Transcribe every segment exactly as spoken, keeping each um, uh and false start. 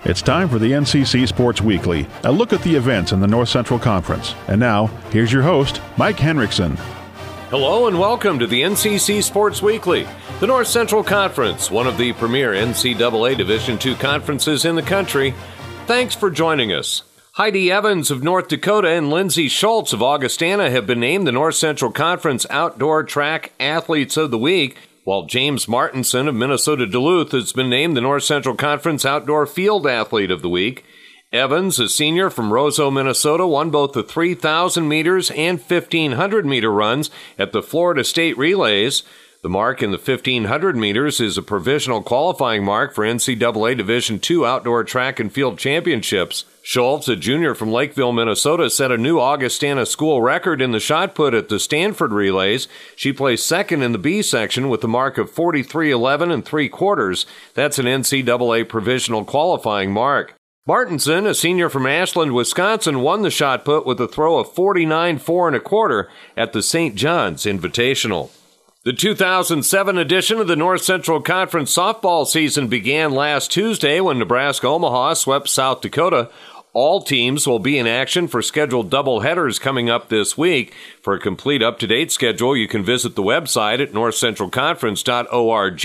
It's time for the N C C Sports Weekly, a look at the events in the North Central Conference. And now, here's your host, Mike Henriksen. Hello and welcome to the N C C Sports Weekly. The North Central Conference, one of the premier N C double A Division two conferences in the country. Thanks for joining us. Heidi Evans of North Dakota and Lindsay Schultz of Augustana have been named the North Central Conference Outdoor Track Athletes of the Week, while James Martinson of Minnesota Duluth has been named the North Central Conference Outdoor Field Athlete of the Week. Evans, a senior from Roseau, Minnesota, won both the three thousand meters and fifteen hundred meter runs at the Florida State Relays. The mark in the fifteen hundred meters is a provisional qualifying mark for N C double A Division two Outdoor Track and Field Championships. Schultz, a junior from Lakeville, Minnesota, set a new Augustana school record in the shot put at the Stanford Relays. She placed second in the B section with a mark of forty-three eleven and three quarters. That's an N C double A provisional qualifying mark. Martinson, a senior from Ashland, Wisconsin, won the shot put with a throw of forty-nine four and a quarter at the Saint John's Invitational. The two thousand seven edition of the North Central Conference softball season began last Tuesday when Nebraska-Omaha swept South Dakota. All teams will be in action for scheduled doubleheaders coming up this week. For a complete up-to-date schedule, you can visit the website at north central conference dot org.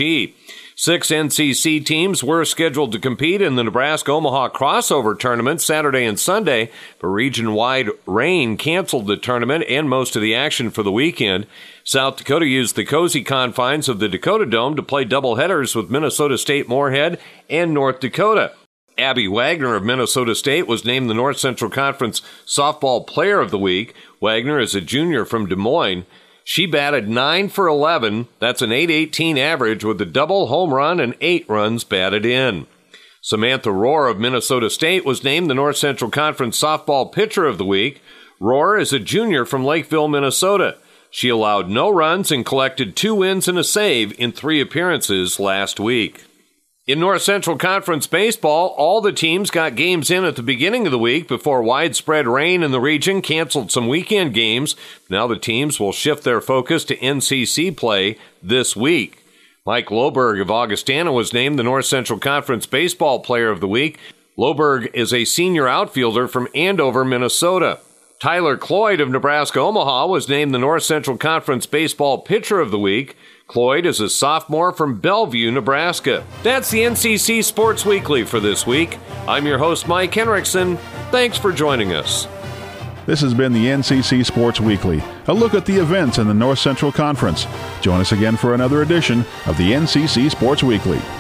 Six N C C teams were scheduled to compete in the Nebraska-Omaha crossover tournament Saturday and Sunday, but region-wide rain canceled the tournament and most of the action for the weekend. South Dakota used the cozy confines of the Dakota Dome to play doubleheaders with Minnesota State Moorhead and North Dakota. Abby Wagner of Minnesota State was named the North Central Conference Softball Player of the Week. Wagner is a junior from Des Moines. She batted nine for eleven, that's an eight eighteen average, with a double home run and eight runs batted in. Samantha Rohr of Minnesota State was named the North Central Conference Softball Pitcher of the Week. Rohr is a junior from Lakeville, Minnesota. She allowed no runs and collected two wins and a save in three appearances last week. In North Central Conference baseball, all the teams got games in at the beginning of the week before widespread rain in the region canceled some weekend games. Now the teams will shift their focus to N C C play this week. Mike Loberg of Augustana was named the North Central Conference Baseball Player of the Week. Loberg is a senior outfielder from Andover, Minnesota. Tyler Cloyd of Nebraska-Omaha was named the North Central Conference Baseball Pitcher of the Week. Cloyd is a sophomore from Bellevue, Nebraska. That's the N C C Sports Weekly for this week. I'm your host, Mike Henriksen. Thanks for joining us. This has been the N C C Sports Weekly, a look at the events in the North Central Conference. Join us again for another edition of the N C C Sports Weekly.